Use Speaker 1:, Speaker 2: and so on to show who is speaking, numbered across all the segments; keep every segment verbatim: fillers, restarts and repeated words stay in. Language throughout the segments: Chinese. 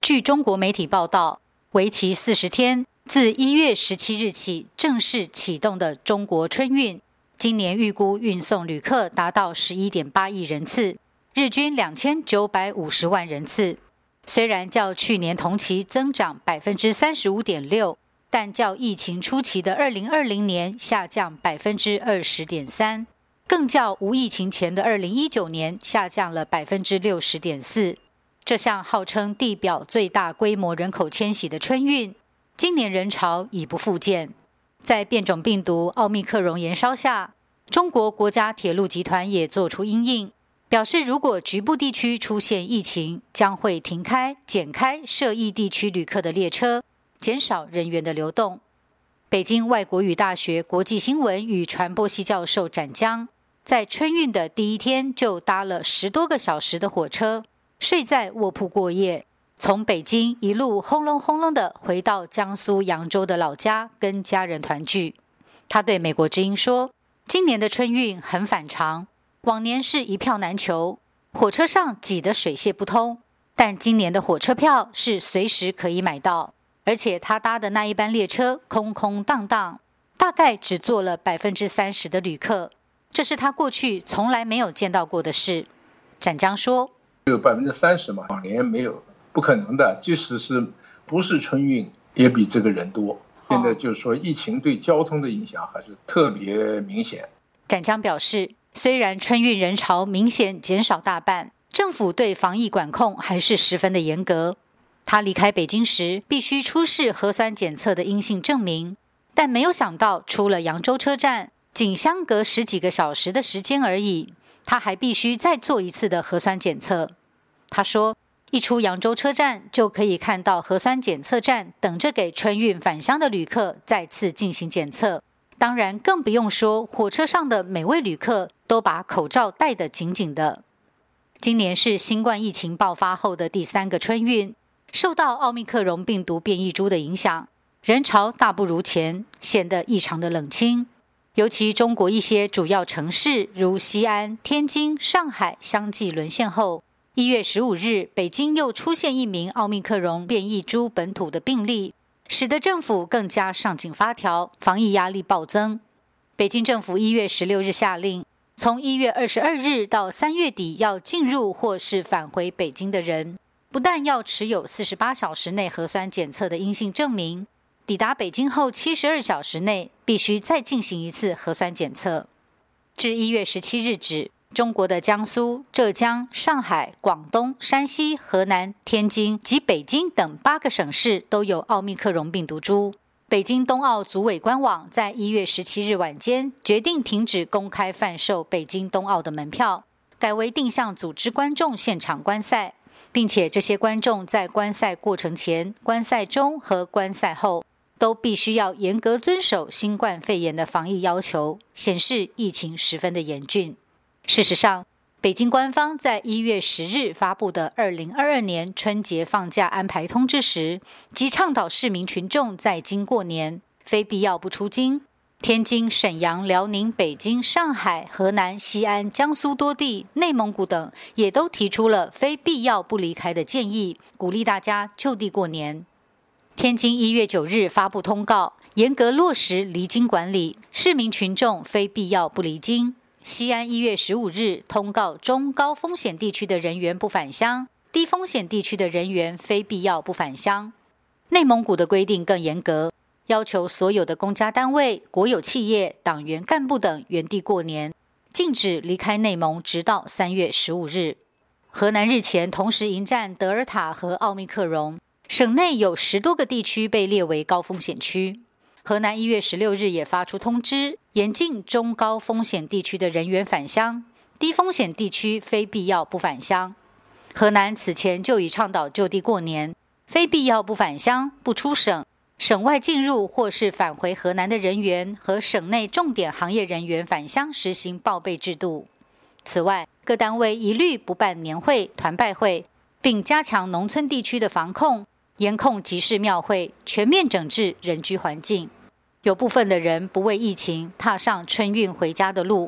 Speaker 1: 据中国媒体报道，为期四十天，自一月十七日起正式启动的中国春运，今年预估运送旅客达到 十一点八亿人次，日均两千九百五十万人次。虽然较去年同期增长 百分之三十五点六， 但较疫情初期的二零二零年下降 百分之二十点三， 更较无疫情前的二零一九年下降了 百分之六十点四。 这项号称地表最大规模人口迁徙的春运，今年人潮已不复见。在变种病毒奥密克戎延烧下，中国国家铁路集团也做出因应，表示如果局部地区出现疫情，将会停开、减开涉疫地区旅客的列车，减少人员的流动。北京外国语大学国际新闻与传播系教授展江，在春运的第一天就搭了十多个小时的火车，睡在卧铺过夜，从北京一路轰隆轰隆地回到江苏扬州的老家，跟家人团聚。他对美国之音说，今年的春运很反常，往年是一票难求，火车上挤得水泄不通，但今年的火车票是随时可以买到，而且他搭的那一班列车空空荡荡，大概只坐了 百分之三十 的旅客，这是他过去从来没有见到过的事。展江说，
Speaker 2: 有 百分之三十 嘛，往年没有，不可能的，即使是不是春运也比这个人多。现在就是说疫情对交通的影响还是特别明显。
Speaker 1: 展江表示，虽然春运人潮明显减少大半，政府对防疫管控还是十分的严格。他离开北京时必须出示核酸检测的阴性证明，但没有想到出了扬州车站，仅相隔十几个小时的时间而已，他还必须再做一次的核酸检测。他说，一出扬州车站就可以看到核酸检测站等着给春运返乡的旅客再次进行检测，当然更不用说火车上的每位旅客都把口罩戴得紧紧的。今年是新冠疫情爆发后的第三个春运，受到奥密克戎病毒变异株的影响，人潮大不如前，显得异常的冷清。尤其中国一些主要城市如西安、天津、上海相继沦陷后，一月十五日，北京又出现一名奥密克戎变异株本土的病例，使得政府更加上紧发条，防疫压力暴增。北京政府一月十六日下令，从一月二十二日到三月底要进入或是返回北京的人，不但要持有四十八小时内核酸检测的阴性证明，抵达北京后七十二小时内必须再进行一次核酸检测。至一月十七日止，中国的江苏、浙江、上海、广东、山西、河南、天津及北京等八个省市都有奥密克戎病毒株。北京冬奥组委官网在一月十七日晚间决定停止公开贩售北京冬奥的门票，改为定向组织观众现场观赛，并且这些观众在观赛过程前、观赛中和观赛后都必须要严格遵守新冠肺炎的防疫要求，显示疫情十分的严峻。事实上，北京官方在一月十日发布的二零二二年春节放假安排通知时，即倡导市民群众在京过年，非必要不出京。天津、沈阳、辽宁、北京、上海、河南、西安、江苏多地、内蒙古等也都提出了非必要不离开的建议，鼓励大家就地过年。天津一月九日发布通告，严格落实离京管理，市民群众非必要不离京。西安一月十五日通告中高风险地区的人员不返乡，低风险地区的人员非必要不返乡。内蒙古的规定更严格，要求所有的公家单位、国有企业、党员干部等原地过年，禁止离开内蒙直到三月十五日。河南日前同时迎战德尔塔和奥密克戎，省内有十多个地区被列为高风险区。河南一月十六日也发出通知，严禁中高风险地区的人员返乡，低风险地区非必要不返乡。河南此前就已倡导就地过年，非必要不返乡、不出省，省外进入或是返回河南的人员和省内重点行业人员返乡实行报备制度。此外，各单位一律不办年会、团拜会，并加强农村地区的防控，严控集市庙会，全面整治人居环境。有部分的人不为疫情踏上春运回家的路，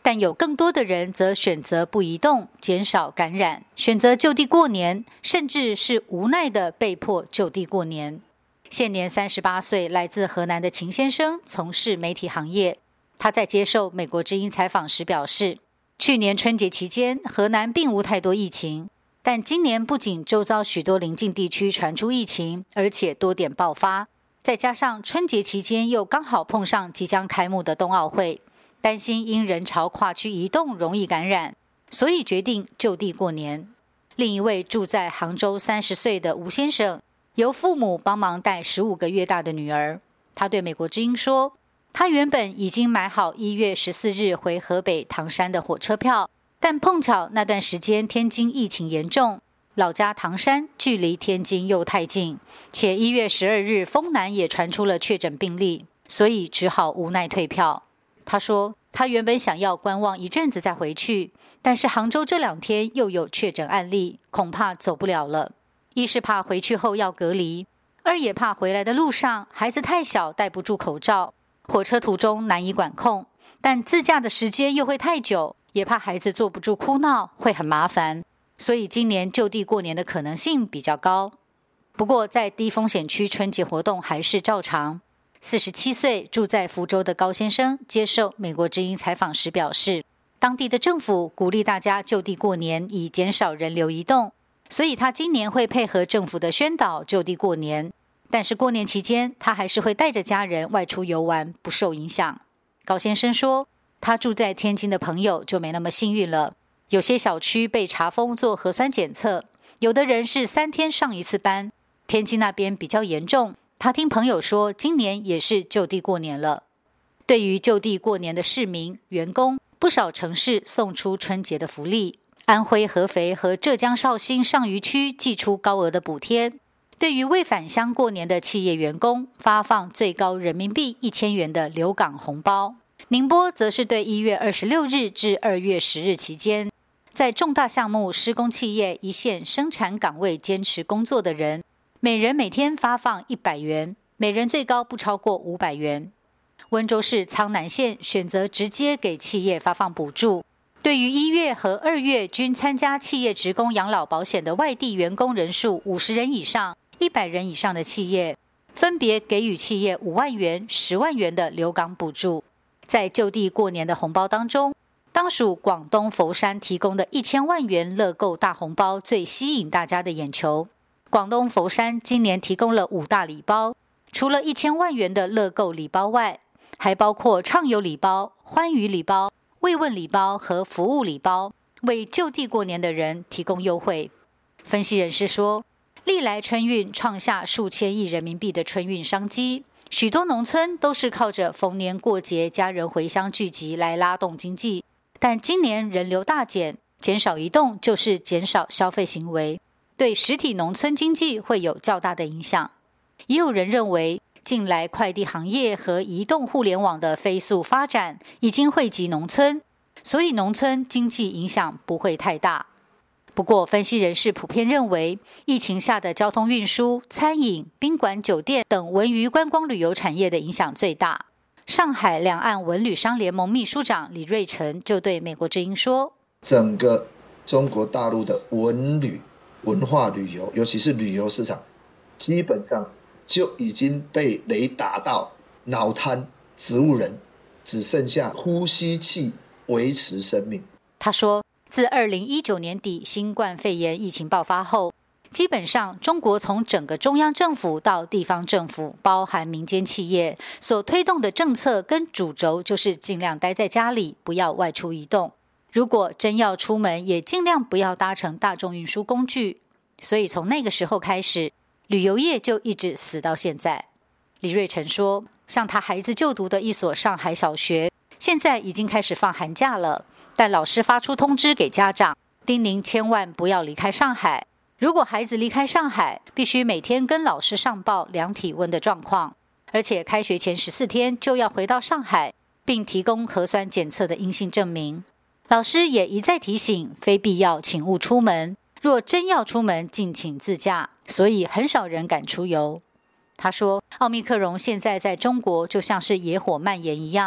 Speaker 1: 但有更多的人则选择不移动，减少感染，选择就地过年，甚至是无奈的被迫就地过年。现年三十八岁，来自河南的秦先生从事媒体行业。他在接受美国之音采访时表示，去年春节期间，河南并无太多疫情，但今年不仅周遭许多邻近地区传出疫情，而且多点爆发，再加上春节期间又刚好碰上即将开幕的冬奥会，担心因人潮跨区移动容易感染，所以决定就地过年。另一位住在杭州三十岁的吴先生，由父母帮忙带十五个月大的女儿。他对美国之音说，他原本已经买好一月十四日回河北唐山的火车票，但碰巧那段时间天津疫情严重，老家唐山距离天津又太近，且一月十二日丰南也传出了确诊病例，所以只好无奈退票。他说，他原本想要观望一阵子再回去，但是杭州这两天又有确诊案例，恐怕走不了了。一是怕回去后要隔离，二也怕回来的路上孩子太小戴不住口罩，火车途中难以管控，但自驾的时间又会太久，也怕孩子坐不住哭闹会很麻烦，所以今年就地过年的可能性比较高。不过在低风险区春节活动还是照常。四十七岁住在福州的高先生接受美国之音采访时表示，当地的政府鼓励大家就地过年，以减少人流移动，所以他今年会配合政府的宣导就地过年，但是过年期间他还是会带着家人外出游玩，不受影响。高先生说，他住在天津的朋友就没那么幸运了，有些小区被查封做核酸检测，有的人是三天上一次班，天津那边比较严重，他听朋友说今年也是就地过年了。对于就地过年的市民、员工，不少城市送出春节的福利，安徽合肥和浙江绍兴上虞区寄出高额的补贴，对于未返乡过年的企业员工发放最高人民币一千元的留港红包。宁波则是对一月二十六日至二月十日期间，在重大项目施工企业一线生产岗位坚持工作的人，每人每天发放一百元，每人最高不超过五百元。温州市苍南县选择直接给企业发放补助，对于一月和二月均参加企业职工养老保险的外地员工人数五十人以上、一百人以上的企业，分别给予企业五万元、十万元的留港补助。在就地过年的红包当中，当属广东佛山提供的一千万元乐购大红包最吸引大家的眼球。广东佛山今年提供了五大礼包，除了一千万元的乐购礼包外，还包括畅游礼包、欢愉礼包、慰问礼包和服务礼包，为就地过年的人提供优惠。分析人士说，历来春运创下数千亿人民币的春运商机，许多农村都是靠着逢年过节家人回乡聚集来拉动经济，但今年人流大减，减少移动就是减少消费行为，对实体农村经济会有较大的影响。也有人认为，近来快递行业和移动互联网的飞速发展已经惠及农村，所以农村经济影响不会太大。不过分析人士普遍认为，疫情下的交通运输、餐饮、宾馆、酒店等文娱观光旅游产业的影响最大。上海两岸文旅商联盟秘书长李瑞成就对美国之音说，
Speaker 3: 整个中国大陆的文旅、文化旅游，尤其是旅游市场，基本上就已经被雷打到脑瘫、植物人，只剩下呼吸器维持生命。
Speaker 1: 他说，自二零一九年底新冠肺炎疫情爆发后，基本上中国从整个中央政府到地方政府，包含民间企业所推动的政策跟主轴就是尽量待在家里，不要外出移动。如果真要出门，也尽量不要搭乘大众运输工具。所以从那个时候开始，旅游业就一直死到现在。李瑞成说，像他孩子就读的一所上海小学，现在已经开始放寒假了，但老师发出通知给家长，叮咛千万不要离开上海。如果孩子离开上海，必须每天跟老师上报量体温的状况，而且开学前十四天就要回到上海，并提供核酸检测的阴性证明。老师也一再提醒，非必要请勿出门，若真要出门，敬请自驾，所以很少人敢出游。他说，奥密克戎现在在中国就像是野火蔓延一样，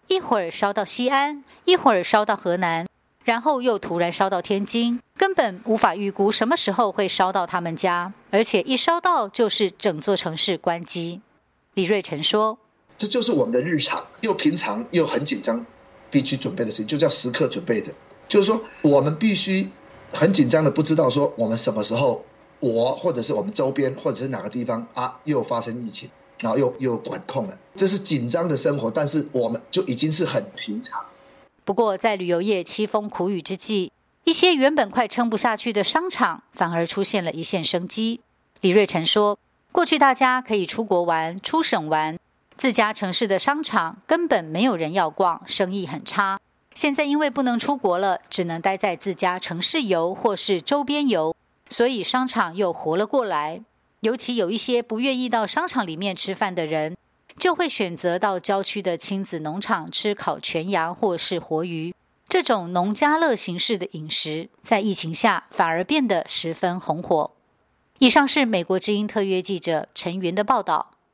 Speaker 1: 一会儿烧到西安，一会儿烧到河南，然后又突然烧到天津，根本无法预估什么时候会烧到他们家，而且一烧到就是整座城市关机。李瑞成说，
Speaker 3: 这就是我们的日常，又平常又很紧张，必须准备的事情，就叫时刻准备着。就是说我们必须很紧张的，不知道说我们什么时候，我或者是我们周边或者是哪个地方啊又发生疫情，然后又又管控了，这是紧张的生活，但是我们就已经是很平常。
Speaker 1: 不过在旅游业凄风苦雨之际，一些原本快撑不下去的商场反而出现了一线生机。李瑞成说，过去大家可以出国玩、出省玩，自家城市的商场根本没有人要逛，生意很差。现在因为不能出国了，只能待在自家城市游或是周边游，所以商场又活了过来。尤其有一些不愿意到商场里面吃饭的人，就会选择到郊区的亲子农场吃烤全羊或是活鱼。这种农家乐形式的饮食，在疫情下反而变得十分红火。以上是美国之音特约记者陈云的报道。